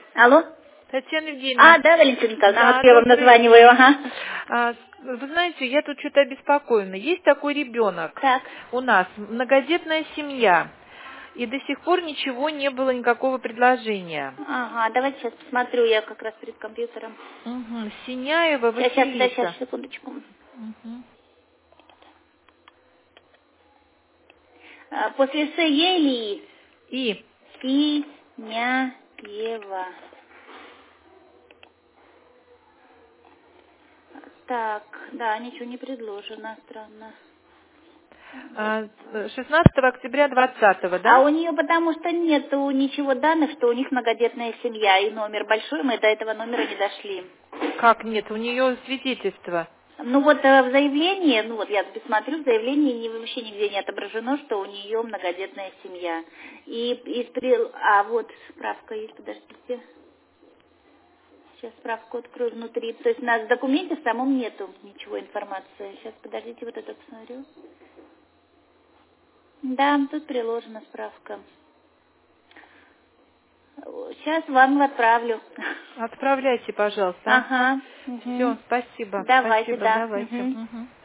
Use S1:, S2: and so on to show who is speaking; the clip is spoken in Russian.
S1: Алло?
S2: Татьяна Евгеньевна.
S1: Да, Валентина Николаевна,
S2: Да,
S1: я вам названиваю,
S2: Вы знаете, я тут что-то обеспокоена. Есть такой ребенок
S1: Так.
S2: у нас, многодетная семья, и до сих пор ничего не было, никакого предложения.
S1: Ага, давайте сейчас посмотрю, я как раз перед компьютером.
S2: Угу. Синяева Василиса.
S1: Сейчас, секундочку.
S2: Угу.
S1: После С или
S2: И
S1: Синяева. Так, да, ничего не предложено, странно.
S2: 16 октября 20-го, да?
S1: А у нее потому что нету ничего данных, что у них многодетная семья, и номер большой, мы до этого номера не дошли.
S2: Как нет? У нее свидетельство.
S1: Ну вот в заявлении, ну вот я смотрю, в заявлении вообще нигде не отображено, что у нее многодетная семья. А вот справка есть, подождите. Сейчас справку открою внутри. То есть у нас в документе в самом нету ничего информации. Сейчас, подождите, вот это посмотрю. Да, тут приложена справка. Сейчас вам отправлю.
S2: Отправляйте, пожалуйста.
S1: Ага.
S2: Все, спасибо.
S1: Давайте,
S2: Спасибо,
S1: да.
S2: давайте.
S1: Угу.
S2: Угу.